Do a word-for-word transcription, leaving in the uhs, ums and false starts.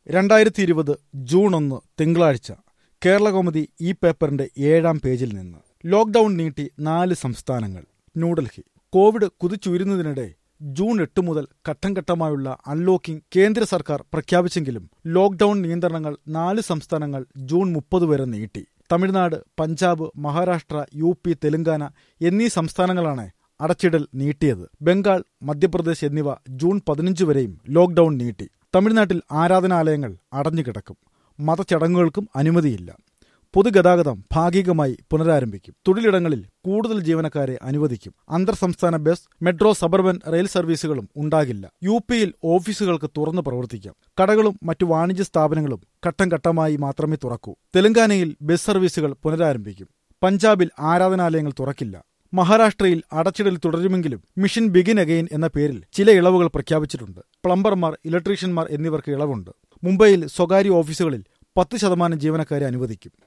രണ്ടായിരത്തി ഇരുപത് ജൂൺ ഒന്ന് തിങ്കളാഴ്ച കേരളകൗമുദി ഈ പേപ്പറിന്റെ ഏഴാം പേജിൽ നിന്ന് ലോക്ഡൌൺ നീട്ടി നാല് സംസ്ഥാനങ്ങൾ. ന്യൂഡൽഹി. കോവിഡ് കുതിച്ചുയരുന്നതിനിടെ ജൂൺ എട്ട് മുതൽ ഘട്ടം ഘട്ടമായുള്ള അൺലോക്കിംഗ് കേന്ദ്ര സർക്കാർ പ്രഖ്യാപിച്ചെങ്കിലും ലോക്ഡൌൺ നിയന്ത്രണങ്ങൾ നാല് സംസ്ഥാനങ്ങൾ ജൂൺ മുപ്പത് വരെ നീട്ടി. തമിഴ്നാട്, പഞ്ചാബ്, മഹാരാഷ്ട്ര, യു പി, തെലങ്കാന എന്നീ സംസ്ഥാനങ്ങളാണ് അടച്ചിടൽ നീട്ടിയത്. ബംഗാൾ, മധ്യപ്രദേശ് എന്നിവ ജൂൺ പതിനഞ്ച് വരെയും ലോക്ഡൌൺ നീട്ടി. തമിഴ്നാട്ടിൽ ആരാധനാലയങ്ങൾ അടഞ്ഞുകിടക്കും. മതചടങ്ങുകൾക്കും അനുമതിയില്ല. പൊതുഗതാഗതം ഭാഗികമായി പുനരാരംഭിക്കും. തൊഴിലിടങ്ങളിൽ കൂടുതൽ ജീവനക്കാരെ അനുവദിക്കും. അന്തർ സംസ്ഥാന ബസ്, മെട്രോ, സബർബൻ റെയിൽ സർവീസുകളും ഉണ്ടാകില്ല. യു പിയിൽ ഓഫീസുകൾക്ക് തുറന്നു പ്രവർത്തിക്കാം. കടകളും മറ്റു വാണിജ്യ സ്ഥാപനങ്ങളും ഘട്ടം ഘട്ടമായി മാത്രമേ തുറക്കൂ. തെലങ്കാനയിൽ ബസ് സർവീസുകൾ പുനരാരംഭിക്കും. പഞ്ചാബിൽ ആരാധനാലയങ്ങൾ തുറക്കില്ല. മഹാരാഷ്ട്രയിൽ അടച്ചിടൽ തുടരുമെങ്കിലും മിഷൻ ബിഗിൻ അഗെയിൻ എന്ന പേരിൽ ചില ഇളവുകൾ പ്രഖ്യാപിച്ചിട്ടുണ്ട്. പ്ലംബർമാർ, ഇലക്ട്രീഷ്യന്മാർ എന്നിവർക്ക് ഇളവുണ്ട്. മുംബൈയിൽ സ്വകാര്യ ഓഫീസുകളിൽ പത്ത് ശതമാനം ജീവനക്കാരെ അനുവദിക്കും.